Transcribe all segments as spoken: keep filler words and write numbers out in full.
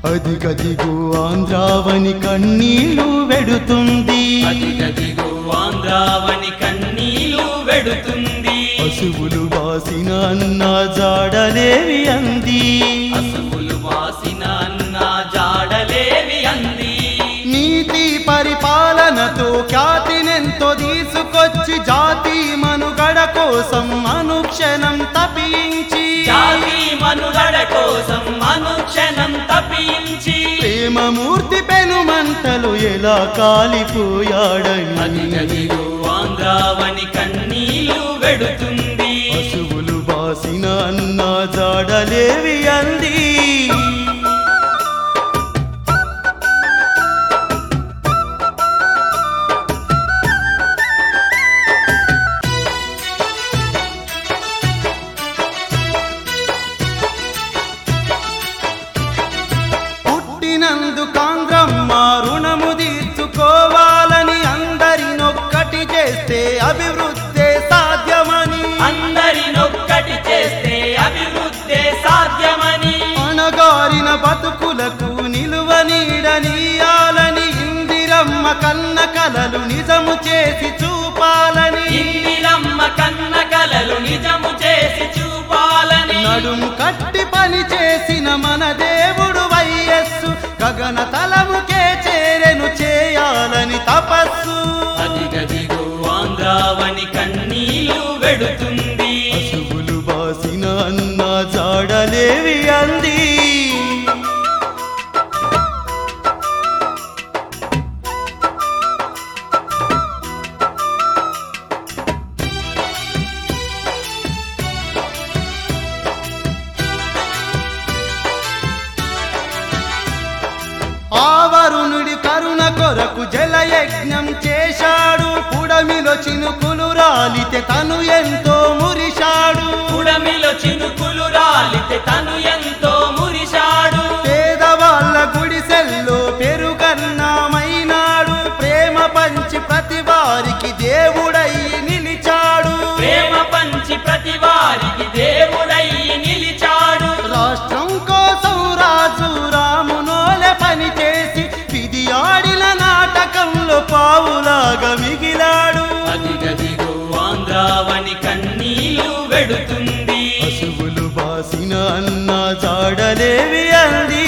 అదిగదిగో ఆంధ్రావని కన్నీళ్లు వెడుతుంది, అదిగదిగో ఆంధ్రావని కన్నీళ్లు వెడుతుంది. పశువులు వాసిన అన్న జాడలేవి అంది, పశువులు వాసిన అన్న జాడలేవి అంది. నీతి పరిపాలనతో ఖ్యాతినెంతో తీసుకొచ్చి జాతి మనుగడ కోసం అనుక్షణం తపించి, జాతి మనుగడ కోసం అనుక్షణం తపించి, ప్రేమమూర్తి పెనుమంటలు ఎలా కాలిపోయాడని అదిగదిగో ఆంధ్రావని కన్నీళ్లు వెడుతుంది. పశువులు బాసిన అన్న జాడలేవి అంది. పుట్టినందుకాంధ్రమ్మ రుణము తీర్చుకోవాలని అందరినొక్కటి చేస్తే అభివృద్ధి సాధ్యమని, అందరినొక్కటి చేస్తే అభివృద్ధి సాధ్యమని, అణగారిన బతుకులకు నిలువ నీడనీయాలని ఇందిరమ్మ కన్న కలలు నిజము చేసి చూపాలని, ఇందిరమ్మ కన్న కలలు నిజము చేసి చూపాలని, నడుము కట్టి పని చేసిన మన దేవుడు వైఎస్సు గగన తలముకే చేరెను చేయాలని తపస్సు. అదిగదిగో ఆంధ్రావని కన్నీళ్లు వెడుతుంది. పశువులు బాసిన అన్న జాడలేవి అంది. ఆవరునుడి కరుణ కొరకు జలయజ్ఞం చేశాడు, పుడమిలో చినుకులు రాలితే తను ఎంతో మురిశాడు, పుడమిలో చినుకులు రాలితే తను ఎంతో మురిశాడు, పేదవాళ్ళ గుడిసెల్లో పెరుగన్నమైనాడు, ప్రేమ పంచి ప్రతి వారికి దేవుడై నిలిచాడు, ప్రేమ పంచి ప్రతి వారికి దేవుడై నిలిచాడు. రాష్ట్రం కోసం రాజు రామునోలే పని చేసి విధి ఆడిన నాటకంలో పావులాగా మిగిలాడు. అదిగదిగో ఆంధ్రావని కన్నీళ్లు వెడుతుంది. పశువులు బాసిన అన్న జాడలేవి అంది.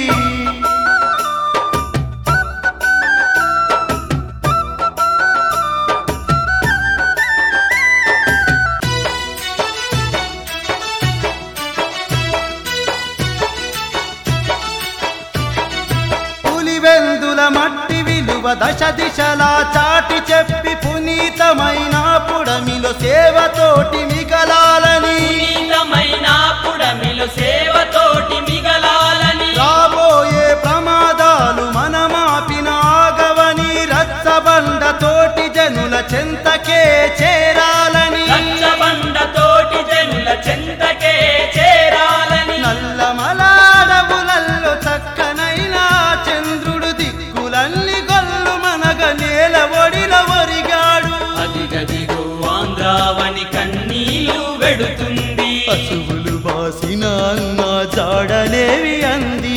పులివెందుల మట్టి విలువ దశ దిశలా చాటి చెప్పి పునీతమైన పుడమిలో సేవతోటి మిగలాలని, పునీతమైన పుడమిలో సేవతోటి మిగలాలని, రాబోయే ప్రమాదాలు మనమాపిన ఆగవని, రచ్చబండ తోటి జనుల చెంతకే చేరాలని, రచ్చబండ తోటి జనుల చెంతకే చేరాలని, నల్లమల అడవులల్లో చక్కనైన చంద్రుడు దిక్కులన్నీ గొల్లు మనగ నేల ఒడిల ఒరిగాడు. అదిగదిగో ఆంధ్రావని కన్నీళ్లు వెడుతుంది. పశువులు బాసిన అన్న జాడలేవి అంది.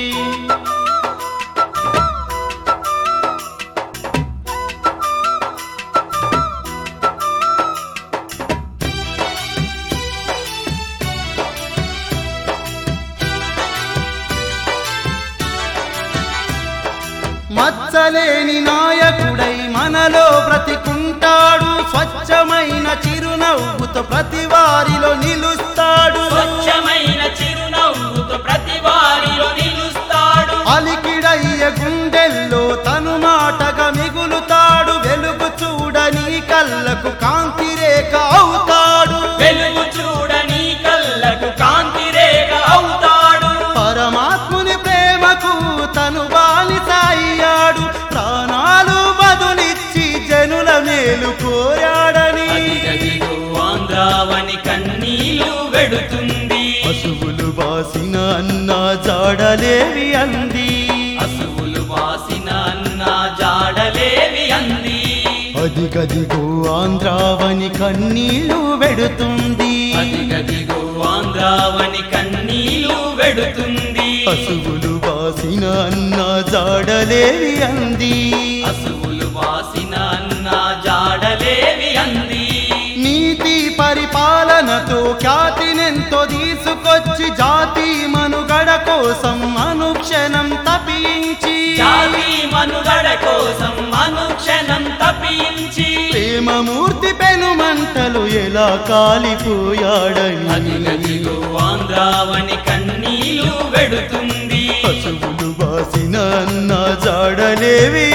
మచ్చలేని నాయకుడై మనలో బ్రతికుంటాడు, స్వచ్ఛమైన చిరునవ్వుతో ప్రతి వారిలో నిలుస్తాడు, స్వచ్ఛమైన చిరునవ్వుతో ప్రతి వారిలో నిలుస్తాడు, అలికిడయ్య గుండెల్లో తను మాటగా మిగులుతాడు, వెలుగు చూడని కళ్ళకు కాంతి రేఖ అవుతాడు, వెలుగు చూడని కళ్ళకు కాంతి రేఖ అవుతాడు, పరమాత్ముని ప్రేమకు తను బానిస అయ్యాడు, ప్రాణాలు బదులిచ్చి జనుల మేలు కోరాడని. అదిగదిగో ఆంధ్రావని కన్నీళ్లు వెడుతుంది. పశువులు బాసిన అన్న జాడలేవి అంది. పశువులు వాసిన అన్న జాడలేవి అంది. అదిగదిగో ఆంధ్రావని కన్నీళ్లు వెడుతుంది, అదిగదిగో ఆంధ్రావని కన్నీళ్లు వెడుతుంది. పశువులు బాసిన వాసిన అన్న జాడలేవి అంది అసువులు వాసిన అన్న జాడలేవి అంది నీతి పరిపాలనతో ఖ్యాతినెంతో తీసుకొచ్చి జాతి మనుగడ కోసం అనుక్షణం తపించి జాతి మనుగడ కోసం అనుక్షణం తపించి ప్రేమమూర్తి పెనుమంటలు ఎలా కాలిపోయాడని అదిగదిగో ఆంధ్రావని కన్నీలు వెడుతుంది పశువులు వాసిన అన్న జాడలేవి